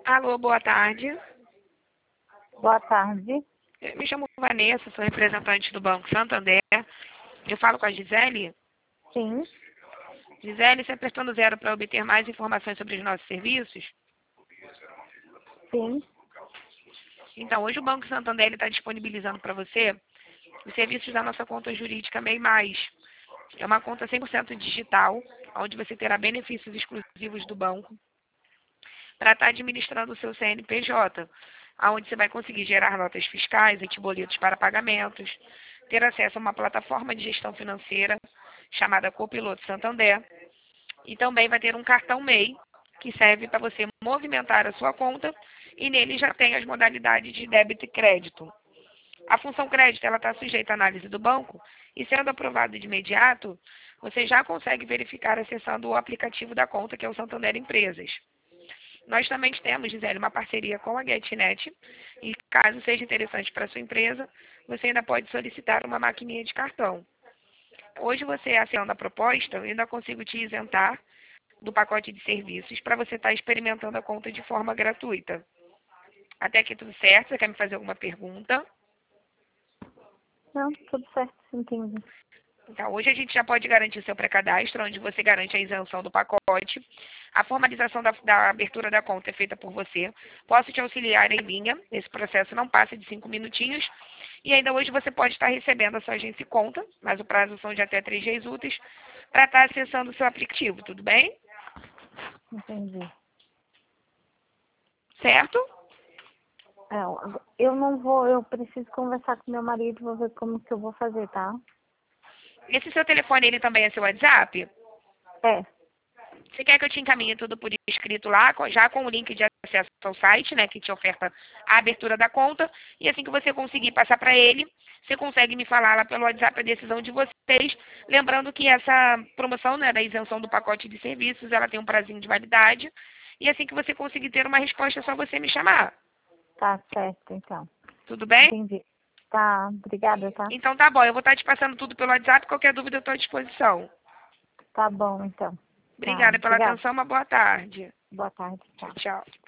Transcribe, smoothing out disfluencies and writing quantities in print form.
Alô, boa tarde. Boa tarde. Eu me chamo Vanessa, sou representante do Banco Santander. Eu falo com a Gisele. Sim, Gisele, você apertou no 0 para obter mais informações sobre os nossos serviços? sim. Então, hoje o Banco Santander está disponibilizando para você os serviços da nossa conta jurídica MEI Mais. É uma conta 100% digital, onde você terá benefícios exclusivos do banco para estar administrando o seu CNPJ, onde você vai conseguir gerar notas fiscais, emitir boletos para pagamentos, ter acesso a uma plataforma de gestão financeira chamada Copiloto Santander, e também vai ter um cartão MEI, que serve para você movimentar a sua conta, e nele já tem as modalidades de débito e crédito. A função crédito ela está sujeita à análise do banco, e sendo aprovada de imediato, você já consegue verificar acessando o aplicativo da conta, que é o Santander Empresas. Nós também temos, Gisele, uma parceria com a GetNet, e caso seja interessante para a sua empresa, você ainda pode solicitar uma maquininha de cartão. Hoje você, assinando a proposta, eu ainda consigo te isentar do pacote de serviços para você estar experimentando a conta de forma gratuita. Até aqui tudo certo? Você quer me fazer alguma pergunta? Não, tudo certo, entendi. Então, hoje a gente já pode garantir seu pré-cadastro, onde você garante a isenção do pacote. A formalização da abertura da conta é feita por você. Posso te auxiliar em linha. Esse processo não passa de 5 minutinhos. E ainda hoje você pode estar recebendo a sua agência e conta, mas o prazo são de até 3 dias úteis, para estar acessando o seu aplicativo, tudo bem? Entendi. Certo? Eu não vou, eu preciso conversar com meu marido, vou ver como que eu vou fazer, tá? Esse seu telefone, ele também é seu WhatsApp? É, Você quer que eu te encaminhe tudo por escrito lá, já com o link de acesso ao site, né, que te oferta a abertura da conta, e assim que você conseguir passar para ele, você consegue me falar lá pelo WhatsApp a decisão de vocês, lembrando que essa promoção, né, da isenção do pacote de serviços, ela tem um prazinho de validade, e assim que você conseguir ter uma resposta, é só você me chamar. tá certo, então. Tudo bem? Entendi. Tá, obrigada, tá? Então tá bom, eu vou estar te passando tudo pelo WhatsApp, qualquer dúvida eu estou à disposição. Tá bom, então. Tá, Obrigada pela obrigada. atenção, uma boa tarde. Boa tarde, Tchau, tchau. tchau.